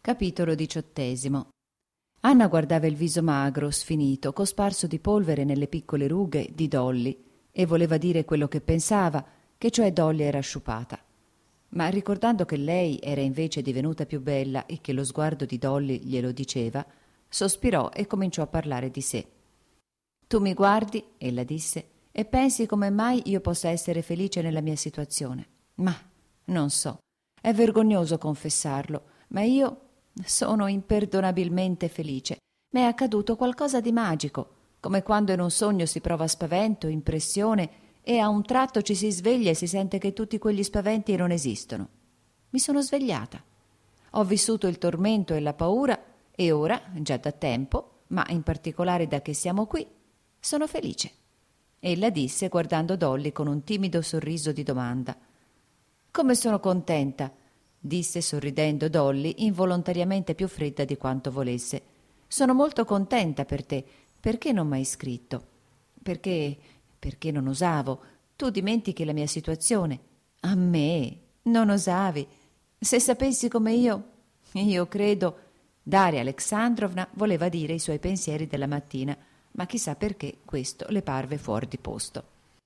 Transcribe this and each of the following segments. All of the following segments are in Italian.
Capitolo 18. Anna guardava il viso magro, sfinito, cosparso di polvere nelle piccole rughe di Dolly e voleva dire quello che pensava, che cioè Dolly era sciupata. Ma ricordando che lei era invece divenuta più bella e che lo sguardo di Dolly glielo diceva, sospirò e cominciò a parlare di sé. «Tu mi guardi», ella disse, «e pensi come mai io possa essere felice nella mia situazione. Ma non so, è vergognoso confessarlo, ma io sono imperdonabilmente felice. Mi è accaduto qualcosa di magico, come quando in un sogno si prova spavento, impressione e a un tratto ci si sveglia e si sente che tutti quegli spaventi non esistono. Mi sono svegliata. Ho vissuto il tormento e la paura e ora, già da tempo, ma in particolare da che siamo qui, sono felice». Ella disse guardando Dolly con un timido sorriso di domanda. «Come sono contenta», disse sorridendo Dolly, involontariamente più fredda di quanto volesse. «Sono molto contenta per te. Perché non m'hai scritto?» Perché non osavo. Tu dimentichi la mia situazione. A me? Non osavi? Se sapessi come io credo...» Daria Alexandrovna voleva dire i suoi pensieri della mattina, ma chissà perché questo le parve fuor di posto.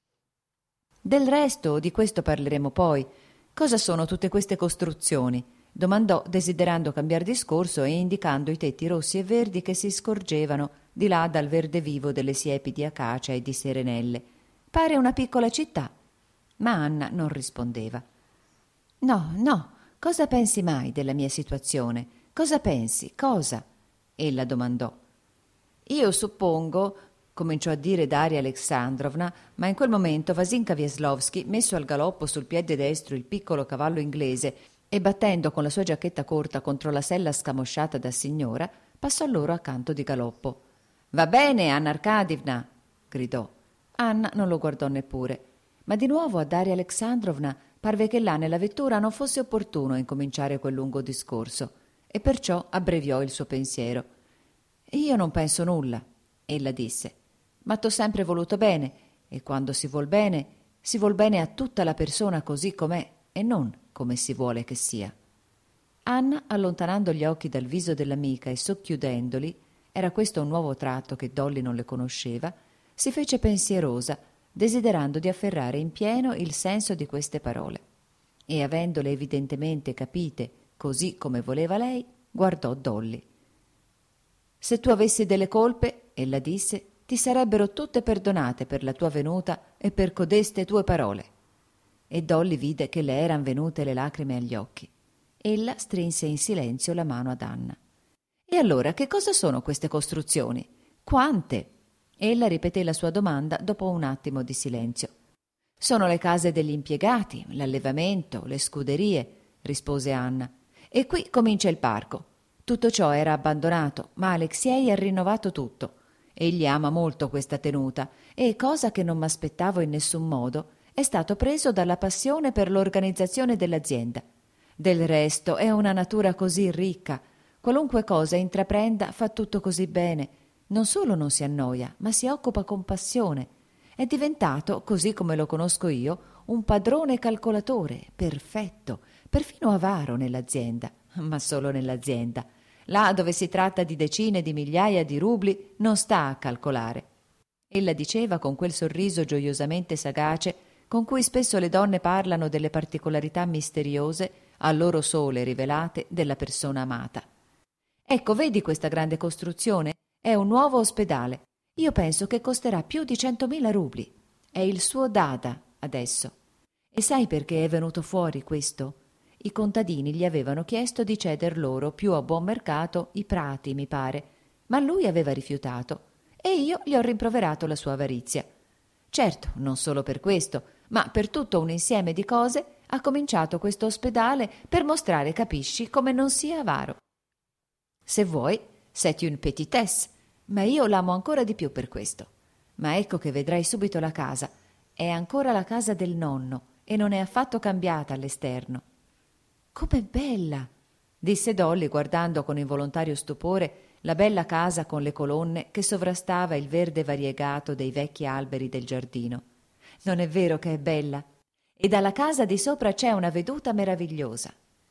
«Del resto, di questo parleremo poi. Cosa sono tutte queste costruzioni?» domandò, desiderando cambiar discorso e indicando i tetti rossi e verdi che si scorgevano di là dal verde vivo delle siepi di acacia e di serenelle. «Pare una piccola città». Ma Anna non rispondeva. No, cosa pensi mai della mia situazione? Cosa pensi? Cosa?» ella domandò. «Io suppongo», cominciò a dire Daria Alexandrovna, ma in quel momento Vasinka Wieslowski, messo al galoppo sul piede destro il piccolo cavallo inglese e battendo con la sua giacchetta corta contro la sella scamosciata da signora, passò loro accanto di galoppo. «Va bene, Anna Arkadivna!» gridò. Anna non lo guardò neppure, ma di nuovo a Daria Alexandrovna parve che là nella vettura non fosse opportuno incominciare quel lungo discorso, e perciò abbreviò il suo pensiero. «Io non penso nulla», ella disse, «ma t'ho sempre voluto bene, e quando si vuol bene a tutta la persona così com'è e non come si vuole che sia». Anna, allontanando gli occhi dal viso dell'amica e socchiudendoli, era questo un nuovo tratto che Dolly non le conosceva, si fece pensierosa, desiderando di afferrare in pieno il senso di queste parole. E avendole evidentemente capite così come voleva lei, guardò Dolly. «Se tu avessi delle colpe», ella disse, «ti sarebbero tutte perdonate per la tua venuta e per codeste tue parole». E Dolly vide che le eran venute le lacrime agli occhi. Ella strinse in silenzio la mano ad Anna. «E allora che cosa sono queste costruzioni? Quante?» Ella ripeté la sua domanda dopo un attimo di silenzio. «Sono le case degli impiegati, l'allevamento, le scuderie», rispose Anna. «E qui comincia il parco. Tutto ciò era abbandonato, ma Alexiej ha rinnovato tutto. Egli ama molto questa tenuta e, cosa che non m'aspettavo in nessun modo, è stato preso dalla passione per l'organizzazione dell'azienda. Del resto è una natura così ricca. Qualunque cosa intraprenda fa tutto così bene. Non solo non si annoia, ma si occupa con passione. È diventato, così come lo conosco io, un padrone calcolatore, perfetto, perfino avaro nell'azienda, ma solo nell'azienda. Là dove si tratta di decine di migliaia di rubli non sta a calcolare». Ella diceva con quel sorriso gioiosamente sagace con cui spesso le donne parlano delle particolarità misteriose a loro sole rivelate della persona amata. «Ecco, vedi questa grande costruzione? È un nuovo ospedale. Io penso che costerà più di 100.000 rubli. È il suo dada adesso. E sai perché è venuto fuori questo? I contadini gli avevano chiesto di ceder loro più a buon mercato i prati, mi pare, ma lui aveva rifiutato e io gli ho rimproverato la sua avarizia. Certo, non solo per questo, ma per tutto un insieme di cose ha cominciato questo ospedale per mostrare, capisci, come non sia avaro. Se vuoi, c'est une petitesse, ma io l'amo ancora di più per questo. Ma ecco che vedrai subito la casa. È ancora la casa del nonno e non è affatto cambiata all'esterno». «Com'è bella!» disse Dolly guardando con involontario stupore la bella casa con le colonne che sovrastava il verde variegato dei vecchi alberi del giardino. «Non è vero che è bella? E dalla casa di sopra c'è una veduta meravigliosa».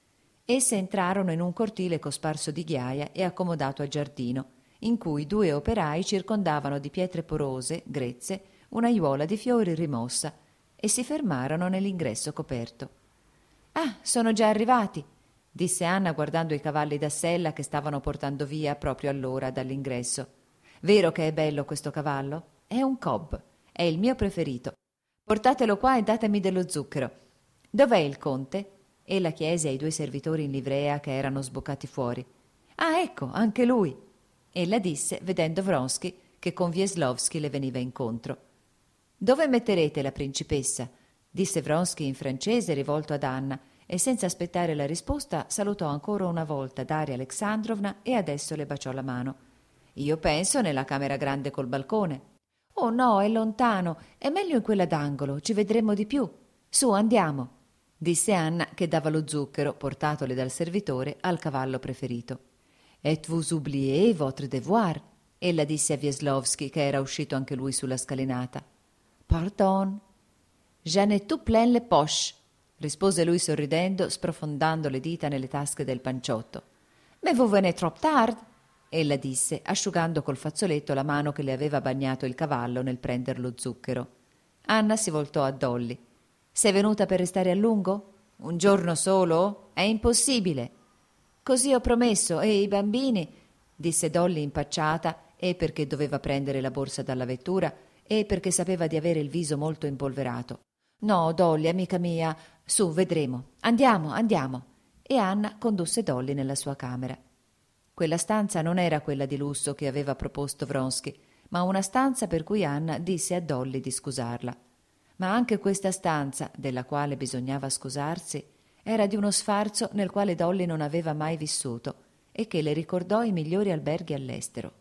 Esse entrarono in un cortile cosparso di ghiaia e accomodato a giardino, in cui 2 operai circondavano di pietre porose, grezze, un'aiuola di fiori rimossa, e si fermarono nell'ingresso coperto. «Ah, sono già arrivati», disse Anna guardando i cavalli da sella che stavano portando via proprio allora dall'ingresso. «Vero che è bello questo cavallo? È un cob, è il mio preferito. Portatelo qua e datemi dello zucchero. Dov'è il conte?» Ella chiese ai 2 servitori in livrea che erano sboccati fuori. «Ah, ecco, anche lui!» Ella disse, vedendo Vronsky, che con Wieslowski le veniva incontro. «Dove metterete la principessa?» disse Vronsky in francese rivolto ad Anna, e senza aspettare la risposta salutò ancora una volta Daria Alexandrovna e adesso le baciò la mano. «Io penso nella camera grande col balcone». «Oh no, è lontano, è meglio in quella d'angolo, ci vedremo di più. Su, andiamo», disse Anna, che dava lo zucchero, portatole dal servitore, al cavallo preferito. «Et vous oubliez votre devoir», ella disse a Wieslowski, che era uscito anche lui sulla scalinata. «Pardon». «J'en ai tout plein les poches», rispose lui sorridendo, sprofondando le dita nelle tasche del panciotto. «Mais vous venez trop tard», ella disse, asciugando col fazzoletto la mano che le aveva bagnato il cavallo nel prender lo zucchero. Anna si voltò a Dolly. «Sei venuta per restare a lungo? Un giorno solo? È impossibile!» «Così ho promesso, e i bambini?» disse Dolly impacciata, e perché doveva prendere la borsa dalla vettura, e perché sapeva di avere il viso molto impolverato. «No, Dolly, amica mia, su, vedremo. Andiamo, andiamo!» E Anna condusse Dolly nella sua camera. Quella stanza non era quella di lusso che aveva proposto Vronsky, ma una stanza per cui Anna disse a Dolly di scusarla. Ma anche questa stanza, della quale bisognava scusarsi, era di uno sfarzo nel quale Dolly non aveva mai vissuto e che le ricordò i migliori alberghi all'estero.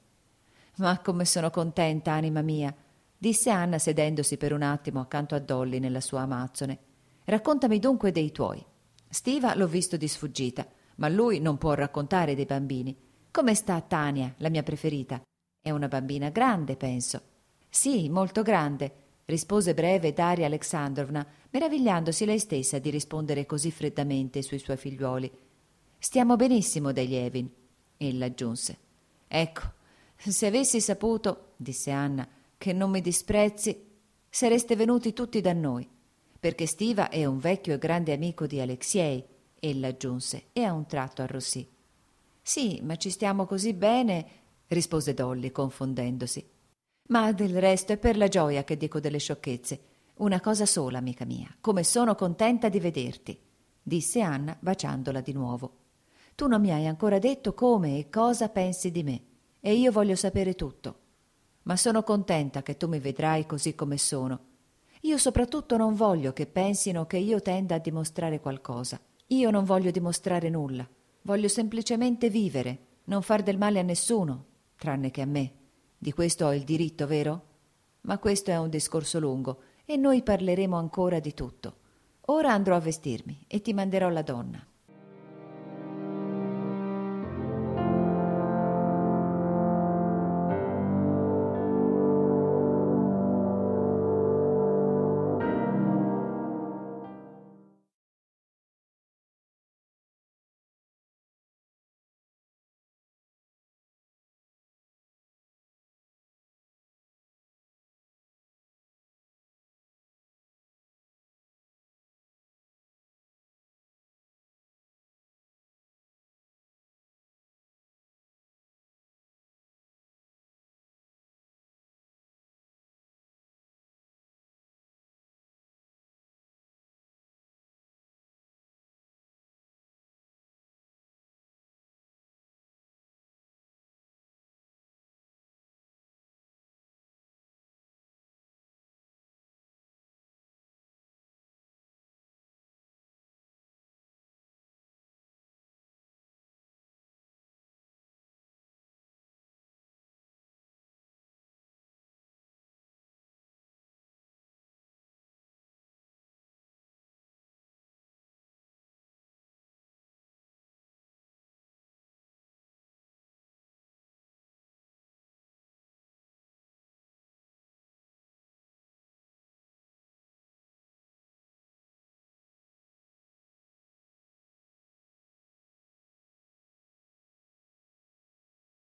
«Ma come sono contenta, anima mia!» disse Anna sedendosi per un attimo accanto a Dolly nella sua amazzone. «Raccontami dunque dei tuoi. Stiva l'ho visto di sfuggita, ma lui non può raccontare dei bambini. Come sta Tania, la mia preferita? È una bambina grande, penso». «Sì, molto grande», rispose breve Daria Alexandrovna, meravigliandosi lei stessa di rispondere così freddamente sui suoi figliuoli. «Stiamo benissimo degli Evin», ella aggiunse. «Ecco, se avessi saputo», disse Anna, «che non mi disprezzi, sareste venuti tutti da noi, perché Stiva è un vecchio e grande amico di Alexiei», ella aggiunse, e a un tratto arrossì. «Sì, ma ci stiamo così bene», rispose Dolly, confondendosi. «Ma del resto è per la gioia che dico delle sciocchezze. Una cosa sola, amica mia, come sono contenta di vederti», disse Anna, baciandola di nuovo. «Tu non mi hai ancora detto come e cosa pensi di me, e io voglio sapere tutto. Ma sono contenta che tu mi vedrai così come sono. Io soprattutto non voglio che pensino che io tenda a dimostrare qualcosa. Io non voglio dimostrare nulla. Voglio semplicemente vivere, non far del male a nessuno, tranne che a me. Di questo ho il diritto, vero? Ma questo è un discorso lungo e noi parleremo ancora di tutto. Ora andrò a vestirmi e ti manderò la donna».